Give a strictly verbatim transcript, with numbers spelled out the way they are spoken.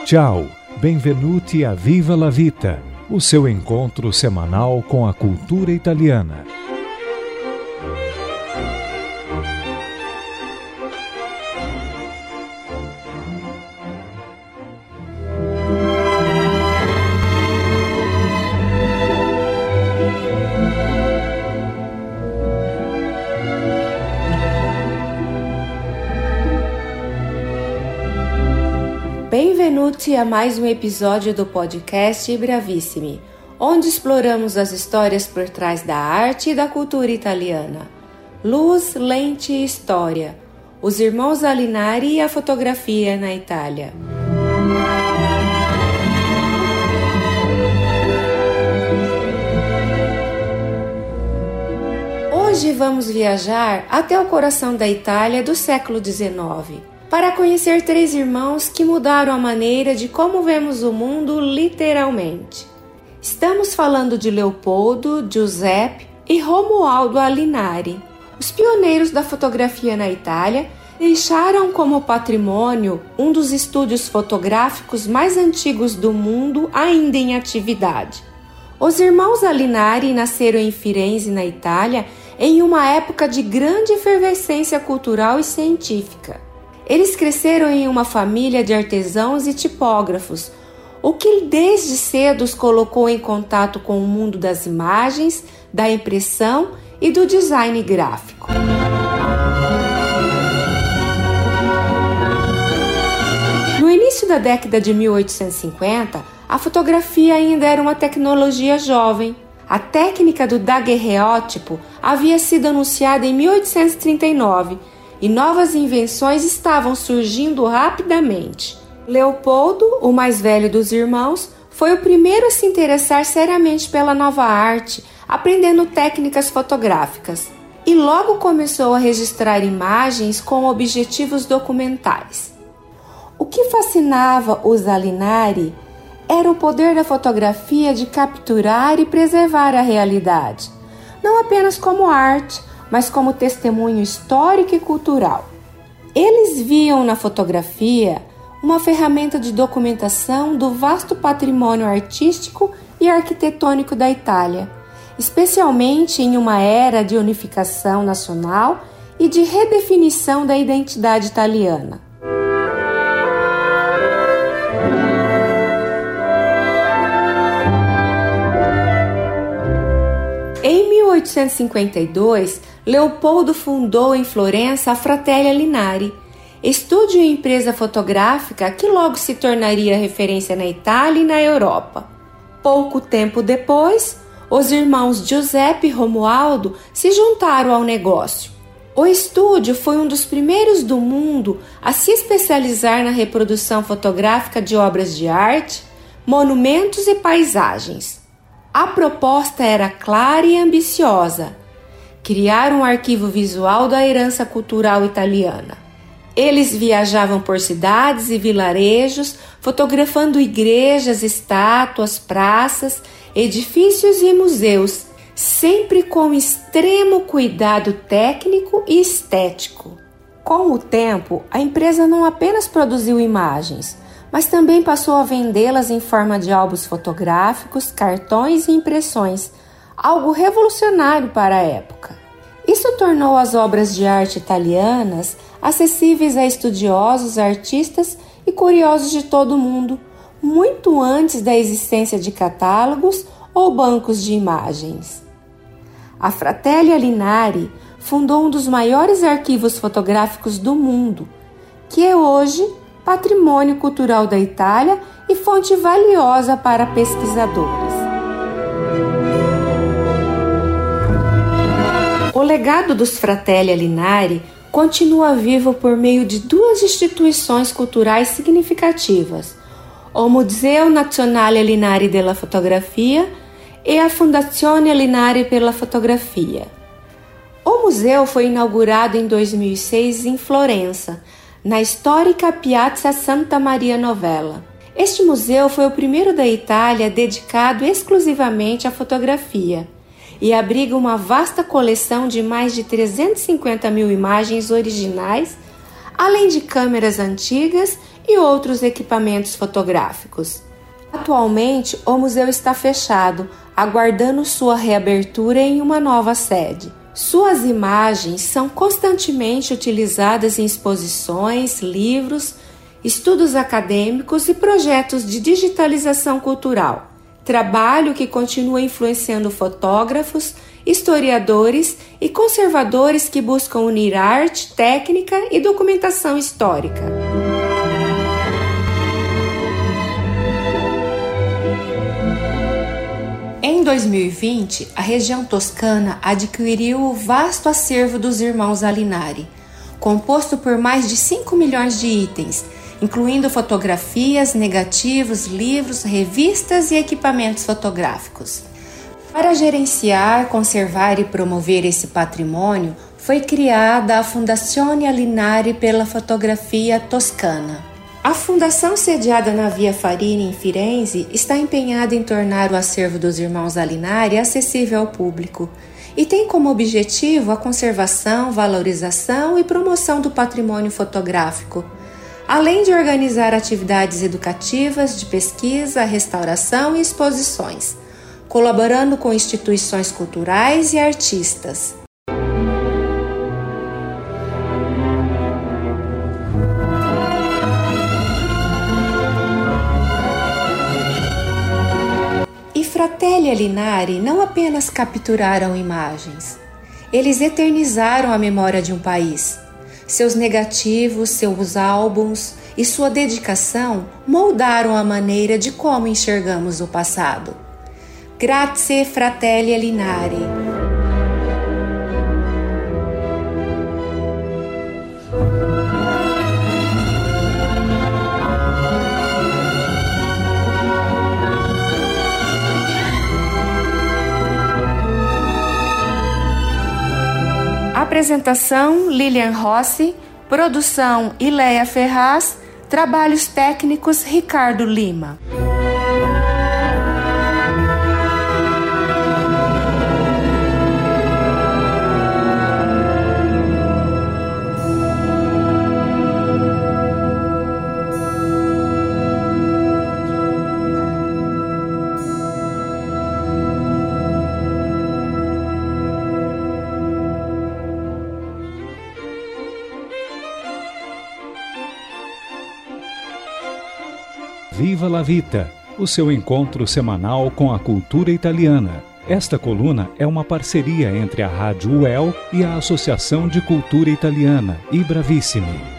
Ciao, benvenuti a Viva la Vita, o seu encontro semanal com a cultura italiana. Benvenuti a mais um episódio do podcast Bravissimi, onde exploramos as histórias por trás da arte e da cultura italiana. Luz, lente e história. Os irmãos Alinari e a fotografia na Itália. Hoje vamos viajar até o coração da Itália do século dezenove. Para conhecer três irmãos que mudaram a maneira de como vemos o mundo literalmente. Estamos falando de Leopoldo, Giuseppe e Romualdo Alinari. Os pioneiros da fotografia na Itália deixaram como patrimônio um dos estúdios fotográficos mais antigos do mundo ainda em atividade. Os irmãos Alinari nasceram em Firenze, na Itália, em uma época de grande efervescência cultural e científica. Eles cresceram em uma família de artesãos e tipógrafos, o que desde cedo os colocou em contato com o mundo das imagens, da impressão e do design gráfico. No início da década de mil oitocentos e cinquenta, a fotografia ainda era uma tecnologia jovem. A técnica do daguerreótipo havia sido anunciada em mil oitocentos e trinta e nove, e novas invenções estavam surgindo rapidamente. Leopoldo, o mais velho dos irmãos, foi o primeiro a se interessar seriamente pela nova arte, aprendendo técnicas fotográficas, e logo começou a registrar imagens com objetivos documentais. O que fascinava os Alinari era o poder da fotografia de capturar e preservar a realidade, não apenas como arte, mas como testemunho histórico e cultural. Eles viam na fotografia uma ferramenta de documentação do vasto patrimônio artístico e arquitetônico da Itália, especialmente em uma era de unificação nacional e de redefinição da identidade italiana. Em mil oitocentos e cinquenta e dois, Leopoldo fundou em Florença a Fratelli Alinari, estúdio e empresa fotográfica que logo se tornaria referência na Itália e na Europa. Pouco tempo depois, os irmãos Giuseppe e Romualdo se juntaram ao negócio. O estúdio foi um dos primeiros do mundo a se especializar na reprodução fotográfica de obras de arte, monumentos e paisagens. A proposta era clara e ambiciosa: criar um arquivo visual da herança cultural italiana. Eles viajavam por cidades e vilarejos, fotografando igrejas, estátuas, praças, edifícios e museus, sempre com extremo cuidado técnico e estético. Com o tempo, a empresa não apenas produziu imagens, mas também passou a vendê-las em forma de álbuns fotográficos, cartões e impressões, algo revolucionário para a época. Isso tornou as obras de arte italianas acessíveis a estudiosos, artistas e curiosos de todo o mundo, muito antes da existência de catálogos ou bancos de imagens. A Fratelli Alinari fundou um dos maiores arquivos fotográficos do mundo, que é hoje patrimônio cultural da Itália e fonte valiosa para pesquisadores. O legado dos Fratelli Alinari continua vivo por meio de duas instituições culturais significativas: o Museo Nazionale Alinari della Fotografia e a Fondazione Alinari per la Fotografia. O museu foi inaugurado em dois mil e seis em Florença, na histórica Piazza Santa Maria Novella. Este museu foi o primeiro da Itália dedicado exclusivamente à fotografia e abriga uma vasta coleção de mais de trezentas e cinquenta mil imagens originais, além de câmeras antigas e outros equipamentos fotográficos. Atualmente, o museu está fechado, aguardando sua reabertura em uma nova sede. Suas imagens são constantemente utilizadas em exposições, livros, estudos acadêmicos e projetos de digitalização cultural. Trabalho que continua influenciando fotógrafos, historiadores e conservadores que buscam unir arte, técnica e documentação histórica. Em dois mil e vinte, a região toscana adquiriu o vasto acervo dos irmãos Alinari, composto por mais de cinco milhões de itens, incluindo fotografias, negativos, livros, revistas e equipamentos fotográficos. Para gerenciar, conservar e promover esse patrimônio, foi criada a Fondazione Alinari pela Fotografia Toscana. A fundação, sediada na Via Farini, em Firenze, está empenhada em tornar o acervo dos irmãos Alinari acessível ao público e tem como objetivo a conservação, valorização e promoção do patrimônio fotográfico, além de organizar atividades educativas, de pesquisa, restauração e exposições, colaborando com instituições culturais e artistas. E Fratelli Alinari não apenas capturaram imagens, eles eternizaram a memória de um país. Seus negativos, seus álbuns e sua dedicação moldaram a maneira de como enxergamos o passado. Grazie Fratelli Alinari. Apresentação: Lilian Rossi. Produção: Ileia Ferraz. Trabalhos técnicos: Ricardo Lima. Viva la Vita, o seu encontro semanal com a cultura italiana. Esta coluna é uma parceria entre a Rádio U E L e a Associação de Cultura Italiana, I Bravissimi.